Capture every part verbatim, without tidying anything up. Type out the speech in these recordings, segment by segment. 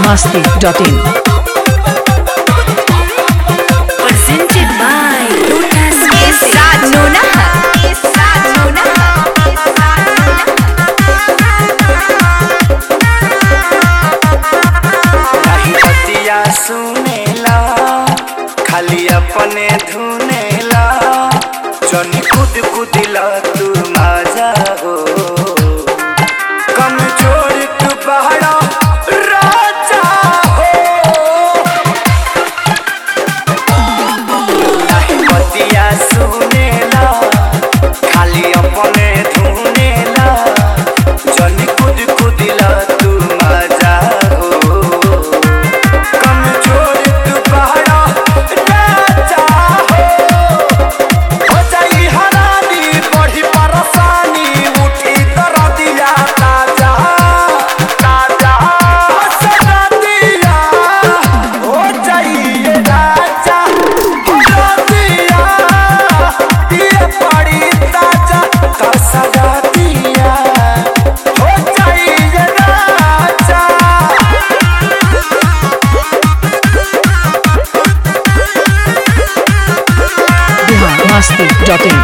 masti dot in. Presented by Lotus Music. Nona सुनेला खाली अपने धुनेला जनी कुद कुदिला तू मजा हो कमजोर तू बहरा राजा हो नहीं बतिया सुनेला खाली अपने धुनेला जनी कुद कुदिला तू मजा masti dot in.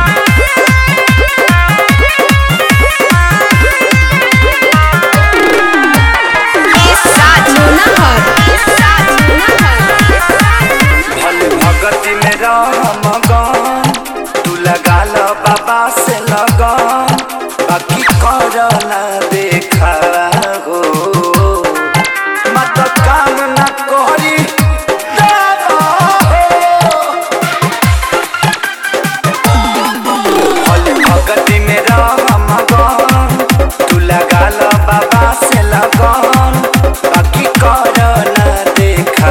भगती में राम गान तू लगा लो बाबा से लगन बाकी कर ना देखा हो मत काम ना करी भगती में राम गान तू लगा लो बाबा से लगन बाकी कर ना देखा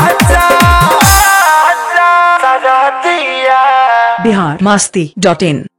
Bihar masti dot in.